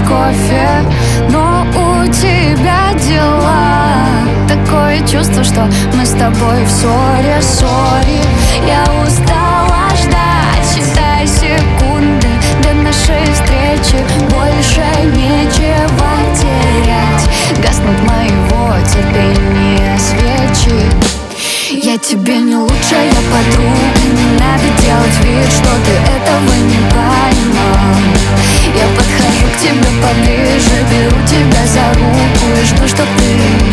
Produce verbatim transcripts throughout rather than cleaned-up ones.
кофе, но у тебя дела. Такое чувство, что мы с тобой в ссоре, ссоре. Я устала ждать, считай секунды до нашей встречи. Больше нечего терять, гаснут моего терпения свечи. Я тебе не лучшая подруга, не надо делать вид, что ты этого не понимал. Я подхожу к тебе поближе, беру тебя за руку и жду, что ты.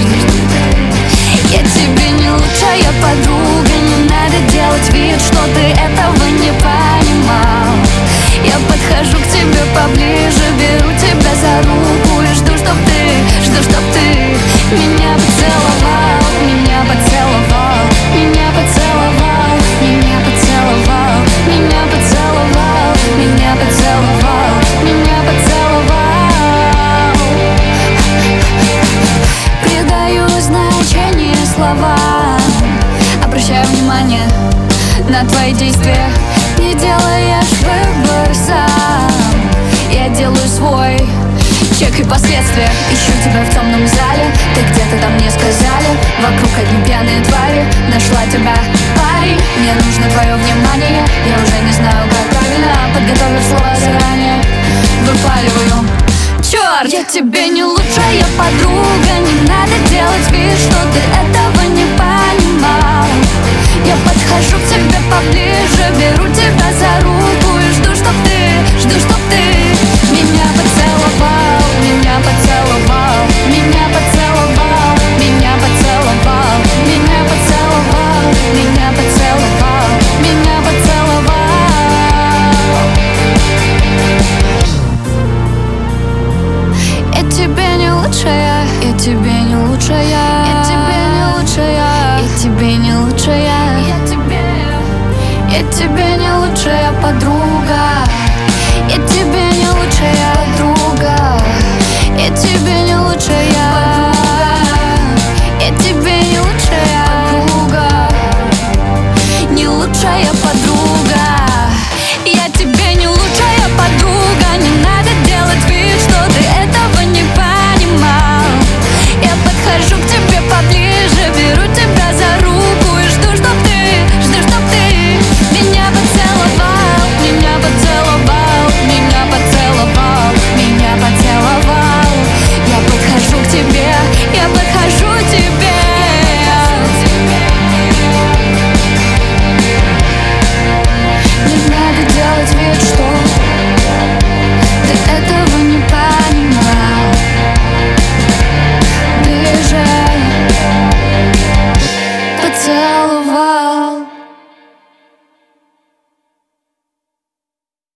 Я тебе не лучшая подруга, не надо делать вид, что ты этого не понимал. Я подхожу к тебе поближе, беру тебя за руку и жду, чтоб ты, жду, чтоб ты меня поцеловал, меня поцеловал, меня поцеловал, меня поцеловал, меня поцеловал, меня поцеловал, меня поцеловал. Придаю значение словам, обращаю внимание на твои действия. Не делаешь выбор сам, я делаю свой чек и последствия. Ищу тебя в темном зале, ты где-то там мне сказали. Вокруг одни пьяные твари, нашла тебя, парень. Мне нужно твое внимание, я уже не знаю, как правильно. Подготовив слова заранее, выпаливаю: черт! Я тебе не лучшая подруга, не надо делать вид, что ты этого не понимал. Я подхожу к тебе поближе, беру тебя за руку и жду, чтоб ты, жду, чтоб ты меня поцеловал, меня поцеловал, меня поцеловал, меня поцеловал, меня поцеловал, меня поцеловал, меня поцеловал. Я тебе не лучшая, я тебе не лучшая, я тебе не лучшая, я тебе не лучшая, я тебе, я тебе не лучшая подруга, я тебе не лучшая.